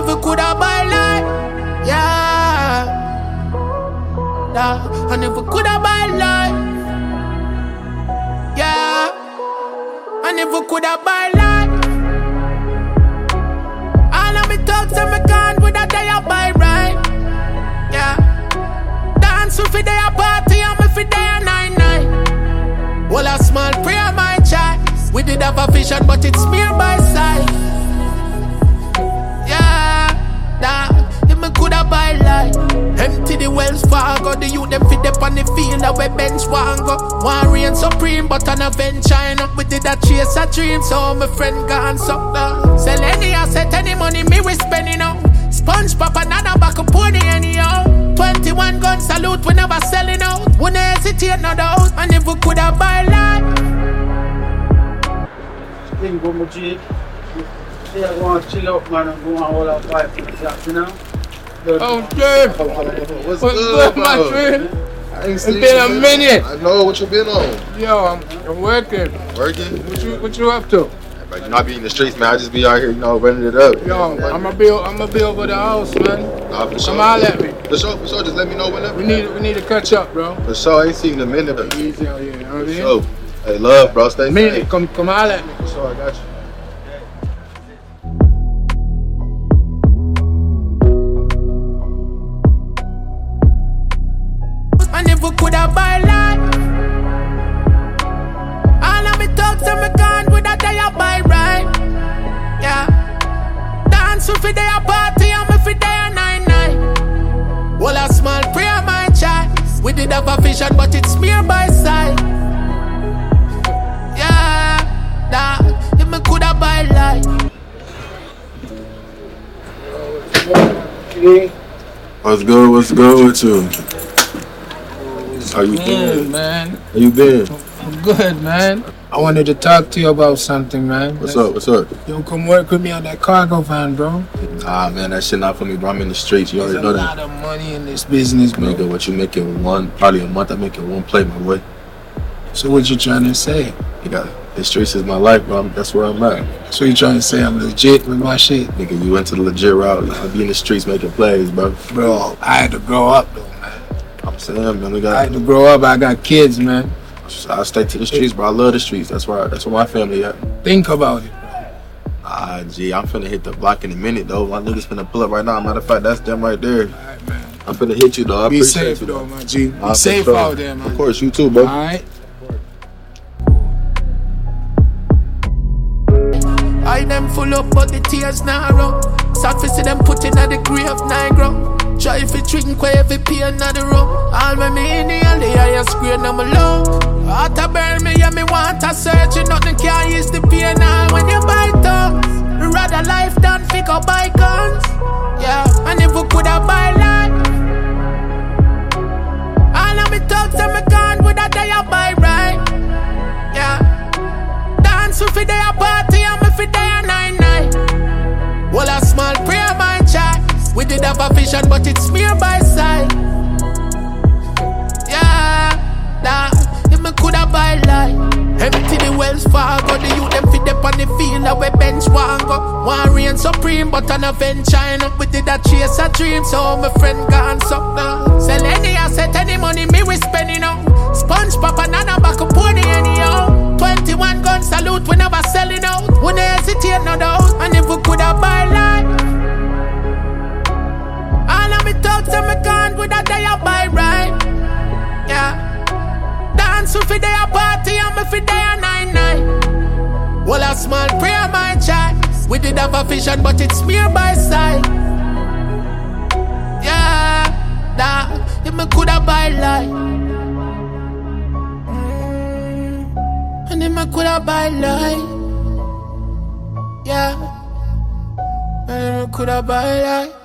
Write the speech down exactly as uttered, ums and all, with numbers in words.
if we coulda buy life, yeah, nah. And if we coulda buy life, yeah. And if we coulda buy life, all of me thugs and me gone with a day I buy right, yeah. Dance with day a party and me fi day a nine nine. Well a small prayer my child. We did have a vision but it's mere by sight, yeah, nah. If me coulda buy life, empty the Wells Fargo. The youth them fit up on the field that we bench one go. One reign supreme but an event China. We did a chase a dream so my friend gone suck down. Sell any asset, any money me we spending on. Sponge pop another back up pony anyhow. Twenty-one gun salute we never selling out. Wouldn't hesitate no doubt. And if we coulda buy life, Think go my G. Yeah, I want to chill out, man, and go and hold up five for the job, you know? Oh, Jay! What's, What's good, good, my friend? I ain't It's seen been you, a man. minute. I know what you been on. Yo, I'm, I'm working. Working? What you what you up to? Like, you know, I be in the streets, man. I just be out here, you know, running it up. Yo, I'ma be I'ma be over the house, man. Nah, for sure. Come holler at me. For sure, for sure. Just let me know whenever. We need we need to catch up, bro. For sure. I ain't seen you in a minute. But Easy out here, you know what I for mean? sure. Hey, love, bro. Stay Minute, safe. come come holler at me. For sure, I got you. and if we coulda buy life, all of me thugs and me gone with a day I buy right, yeah. Dance with day a party and me fi day a nine nine. Well a small prayer my child. We did have a vision but it's mere by sight, yeah, nah. If me coulda buy life. What's good? What's good with you? How you Good, been? man. How you been? I'm good, man. I wanted to talk to you about something, man. What's up? What's up? You come work with me on that cargo van, bro. Nah, man, that shit not for me, bro. I'm in the streets. You There's already a know lot that. of money in this business, bro. Nigga, what you make in one, probably a month, I make in one plate, my boy. So what you trying to say? You got the streets is my life, bro. I'm, that's where I'm at. So you trying to say I'm legit with my shit? Nigga, you went to the legit route. I be in the streets making plays, bro. Bro, I had to grow up, though, man. I'm saying, man, we I got. had to grow up. I got kids, man. I stay to the streets, bro. I love the streets. That's where I, that's where my family at. Think about it. Ah, gee, I'm finna hit the block in a minute, though. My niggas finna pull up right now. Matter of fact, that's them right there. All right, man. I'm finna hit you, though. I Be appreciate safe, you, though, my G. Be Ah, for safe sure. out there, man. Of course, you too, bro. All right. I them full up but the tears narrow. Sad to see them put in at the grave Negro. Try if you drink where every pain at the room. All my me in the alley, I screen I'm alone. Heart a burn me, yeah, me want a surgery. Nothing can ease the pain now when you buy tongues. Rather life than figure buy guns. Yeah, and if we coulda buy life, all of me thugs and me gone with a day I buy right. Yeah, dance with day a party and me fi day a nine nine. Well a small prayer my child. We did have a vision but it's mere by sight, yeah, nah. If me coulda buy life, empty the Wells Fargo. The youth them fit up on the field that we bench one go. One reign supreme but an event China. We did a chase a dream so my friend gone suck now. Sell any asset, any money me we spending on. Sponge pop another back up pony anyhow. Twenty-one gun salute we never selling out. Wouldn't hesitate no doubt. And if we coulda buy life, all of me thugs and me gone with a day I buy right, yeah. Dance with day a party and me fi day a nine nine. Well a small prayer my child. We did have a vision but it's mere by sight, yeah, nah. If me coulda buy life, mm. And if me coulda buy life, yeah. And if me coulda buy life.